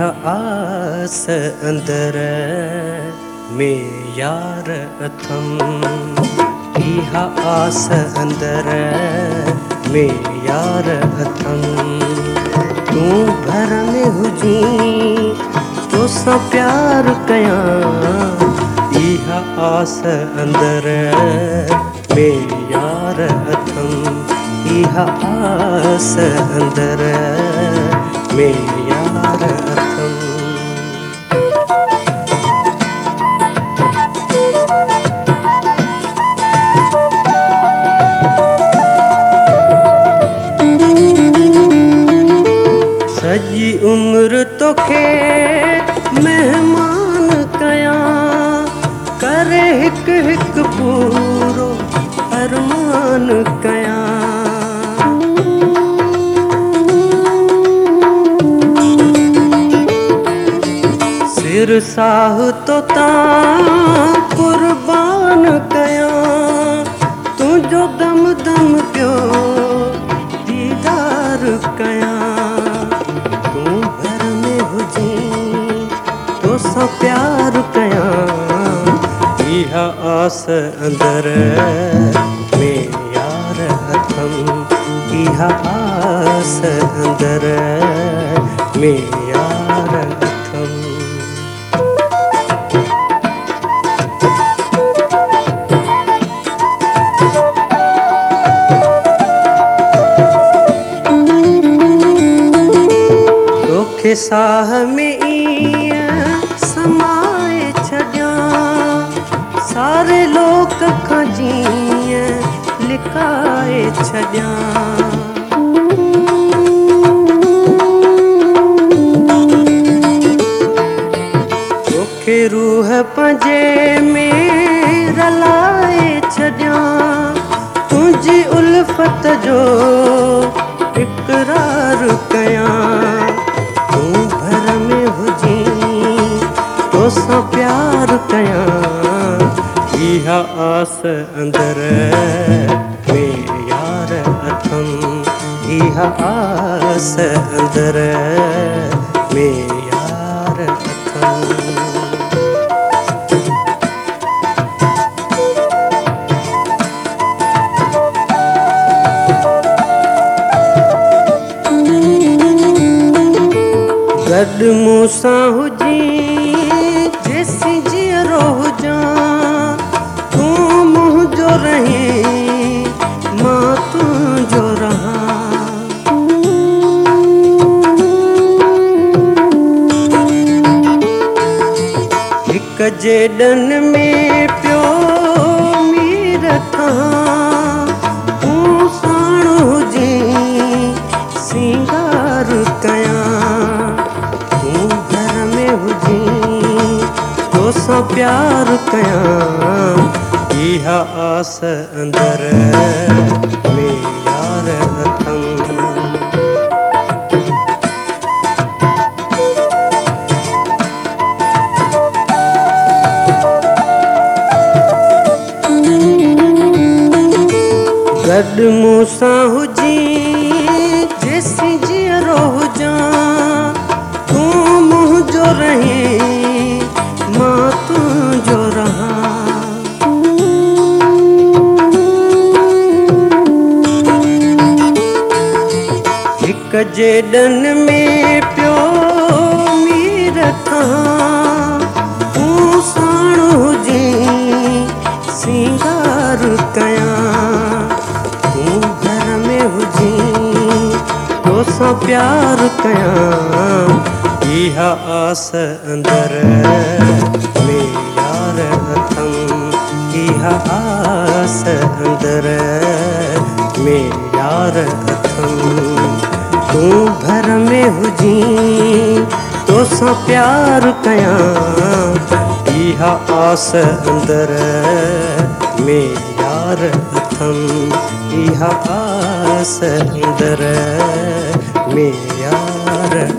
आस अंदर में यार अथम, इहा आस अंदर में यार अथम। तू घर में हुजी तो सा प्यार कया, इहा आस अंदर में यार अथम, इहा आस अंदर में यार अथम। सजी उम्र तोखे मेहमान कया, करे हिक हिक पूरो अरमान कया। सिर साह तो ता कुर्बान कया, तुझो दम दम पियो दीदार कया। तू घर में हुजी तो सा प्यार कया, इहा आस अंदर में यार अथम, इहा आस अंदर में यार अथम। तोखे साह में ईअं समाए छॾियां, सारे लोक खां जीअं लिकाए छॾियां। तोखे रूह पंहिंजे में रलाए छॾियां, तुंहिंजी उल्फत जो इक़रार कयां। तू घर में हुजी तो सा प्यार कया, इहा आस अंदर में यार अथम, इहा आस अंदर में यार अथम। गॾु मूंसां हुजी जेसी जीअरो हुजां, तूं मुंहिंजो रहीं मां तुंहिंजो रहां। हिक जेॾन में पियो मीर खां, तूं साण हुजी सिंगार कयां। तो सा प्यार कया, इहा आस अंदर में यार अथम। गॾु मूंसां हुजी जेसी जीअरो हुजां, तूं मुंहिंजो रहीं मां तुंहिंजो रहां। हिक जेॾन में पियो मीर खां, तूं साण हुजी सिंगार कयां। तूं घर में हुजी तो सा प्यार कयां, इहा आस अंदर में यार अथम, इहा आस अंदर में यार अथम। तू घर में हुजी तो सा प्यार कयां, इहा आस अंदर में यार अथम, इहा आस अंदर में यार